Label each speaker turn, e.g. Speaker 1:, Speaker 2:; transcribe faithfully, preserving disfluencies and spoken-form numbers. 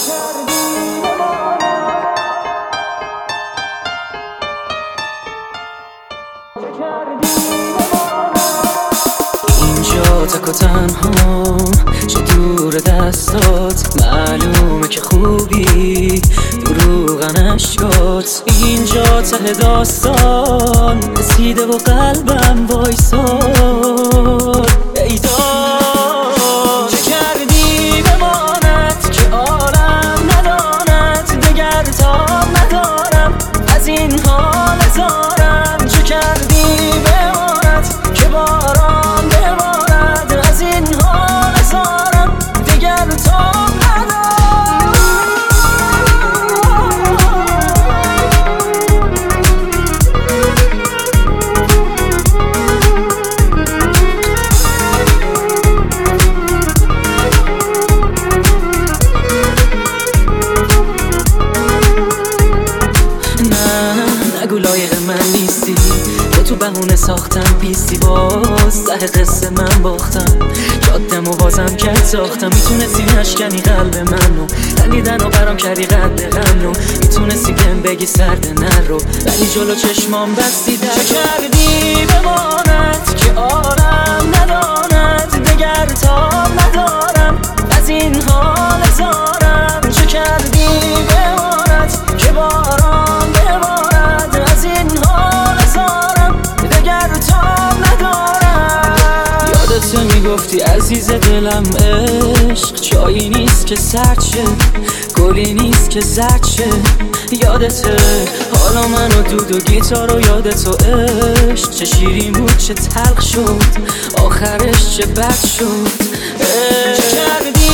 Speaker 1: اینجا تک و تنها چه دور دستات، معلومه که خوبی دروغن اشکات. اینجا ته داستان رسیده و قلبم وایساد. ای داد چه کردی بماند که عالم نداند، دگر تاب ندارم از این حال زارم. چه کردی بماند که باران بماند از این حال زارم، دگر تاب نگو لایق من نیستی، با تو بهونه ساختم پیستی، باز ته قصه من باختم، جادم و بازم کرد ساختم. میتونستی نشکنی قلب منو، خندیدن و برام کردی قد غمنو، میتونستی بهم بگی سرد نرو، ولی جلو چشمام بستی در. چه کردی بماند که عالم نداند، دگر تاب ندارم از این حال زارم. چه کردی بماند که باران بماند از این حال زارم، دگر تاب ندارم. یادت میگفتی عزیز دلم عشق چایی نیست که سرد شه، گلی نیست که زرد شه. یادته حالا من و دود و گیتار و یادت و عشق، چه شیرین بود چه تلخ شد، آخرش چه بد شد. چه کردی